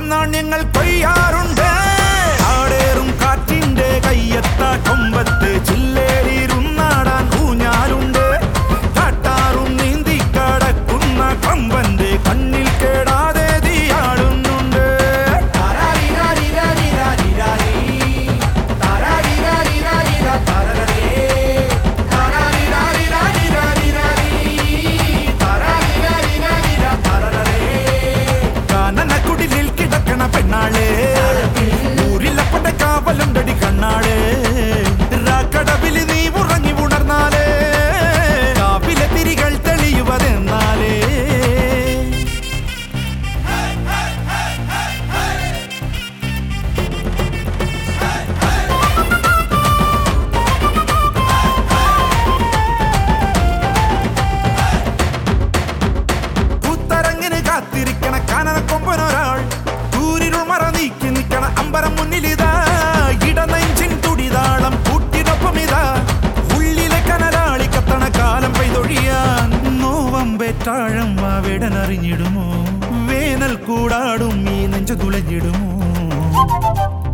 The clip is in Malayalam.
പൊന്നാണ്യങ്ങൾ കൊയ്യാറുണ്ട്. ആടേറും കാറ്റിന്റെ കയ്യെത്താ കൊമ്പത്ത് ചില്ലേറിയിരുന്നാടാൻ ഊഞ്ഞാലുണ്ട്. കാട്ടാറും നീന്തി കടക്കുന്ന കമ്പന്റെ കണ്ണിൽ കേടാതെ തീയാടുന്നുണ്ട്. കാനനക്കുടിലിൽ കിടക്കണ പെണ്ണാളെ, ഊരിലപ്പട്ട കാവലുണ്ടടി കണ്ണാളെ. രാക്കടവിൽ നീ ഉറങ്ങി ഉണർന്നാലേ കാവിലെ തിരികൾ തെളിയുവതെന്നാലേ. കൂത്തരങ്ങിന് കാത്തിരിക്കണ കാനനക്കൊമ്പനൊരാൾ, കൂരിരുൾ മറ നീക്കി നിൽക്കണ അമ്പരം മുന്നിലിതാ. ഇടനെഞ്ചിൻ തുടിതാളം കൂട്ടിനൊപ്പമിതാ, ഉള്ളിലെ കനലാളി കത്തണ കാലം പെയ്തൊഴിയാൻ. നോവം വെറ്റാഴം വാവിടനറിഞ്ഞിടുമോ, വേനൽ കൂടാടും ഈ നെഞ്ചു തുളഞ്ഞിടുമോ.